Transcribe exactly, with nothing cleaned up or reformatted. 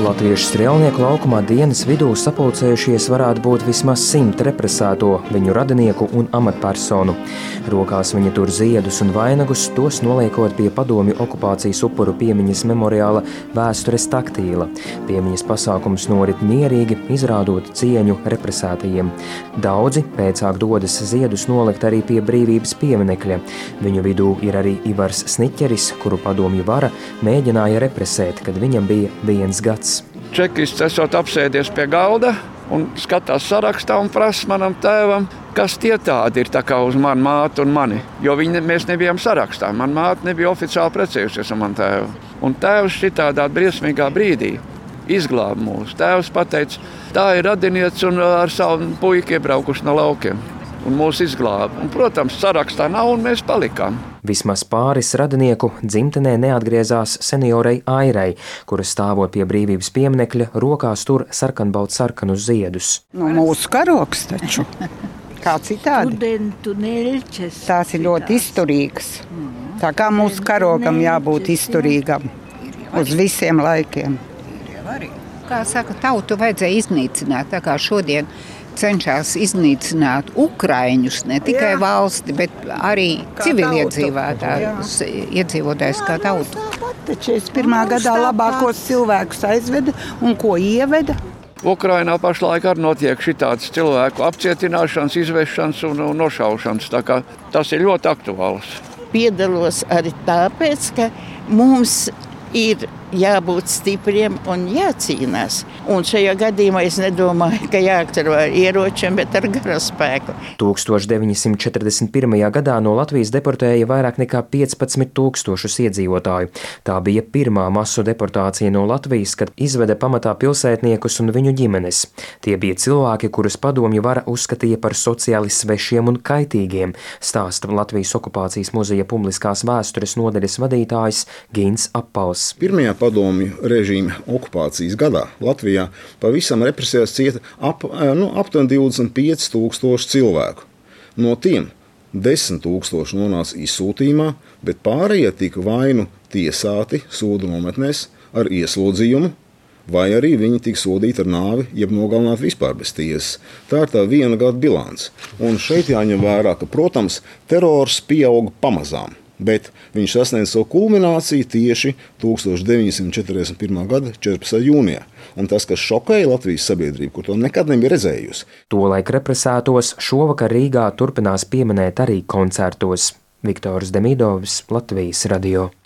Latviešu Strēlnieku laukumā dienas vidū sapulcējušies varētu būt vismaz simt represēto, viņu radinieku un amatpersonu. Rokās viņi tur ziedus un vainagus, tos noliekot pie padomju okupācijas upuru piemiņas memoriāla Vēstures taktīla. Piemiņas pasākums norit mierīgi, izrādot cieņu represētajiem. Daudzi pēcāk dodas ziedus nolikt arī pie brīvības pieminekļa. Viņu vidū ir arī Ivars Sniķeris, kuru padomju vara mēģināja represēt, kad viņam bija viens gads. Čekists esot apsēdies pie galda un skatās sarakstā un prasa manam tēvam, kas tie tādi ir tā kā uz manu mātu un mani. Jo viņi, mēs nebijām sarakstā. Man māte nebija oficiāli precējusies ar manu tēvu. Un tēvs šitādā briesmīgā brīdī izglāba mūs. Tēvs pateica, tā ir radiniece un ar savu puiku iebraukuši no laukiem. Un mūs izglāba. Un, protams, sarakstā nav un mēs palikām. Vismaz pāris radinieku dzimtenē neatgriezās seniorei Airai, kura stāvot pie brīvības pieminekļa, rokās tur sarkanbaud sarkanus ziedus. Nu, mūsu karoks taču. Kā citādi. Tās ir ļoti izturīgas. Tā kā mūsu karogam jābūt izturīgam uz visiem laikiem. Kā saka, tautu vajadzēja iznīcināt, tā kā šodien cenšas iznīcināt ukraiņus, ne tikai valsti, bet arī civiliedzīvotājus, iedzīvotājus kā tautu. Taču es pirmā gadā labākos cilvēkus aizveda un ko ieveda. Ukrainā pašlaik arī notiek šitādas cilvēku apcietināšanas, izvešanas un nošaušanas, tā kā tas ir ļoti aktuāls. Piedalos arī tāpēc, ka mums ir jābūt stipriem un jācīnās. Un šajā gadījumā es nedomāju, ka jāaktur ar ieročiem, bet ar garu spēku. tūkstoš deviņi simti četrdesmit pirmajā gadā no Latvijas deportēja vairāk nekā piecpadsmit tūkstošus iedzīvotāju. Tā bija pirmā masu deportācija no Latvijas, kad izveda pamatā pilsētniekus un viņu ģimenes. Tie bija cilvēki, kurus padomju vara uzskatīja par sociāli svešiem un kaitīgiem, stāsta Latvijas okupācijas muzeja publiskās vēstures nodaļas vadītājs Gins Appals. Pirmajā padomju režīma okupācijas gadā Latvijā pavisam represijās cieta ap, nu, aptuveni divdesmit pieci tūkstoši cilvēku. No tiem desmit tūkstoši nonāca izsūtījumā, bet pārējie tika vai nu tiesāti sodu nometnēs ar ieslodzījumu, vai arī viņi tika sodīti ar nāvi, jeb nogalināti vispār bez tiesas. Tā ir tā viena gada bilance. Un šeit jāņem vērā, ka, protams, terors pieauga pamazām. Bet viņš sasniedz savu kulmināciju tieši tūkstoš deviņi simti četrdesmit pirmā gada četrpadsmitā jūnijā. Un tas, kas šokēja Latvijas sabiedrību, kur to nekad nebija redzējusi. Tolaik represētos šovakar Rīgā turpinās pieminēt arī koncertos. Viktors Demidovs, Latvijas radio.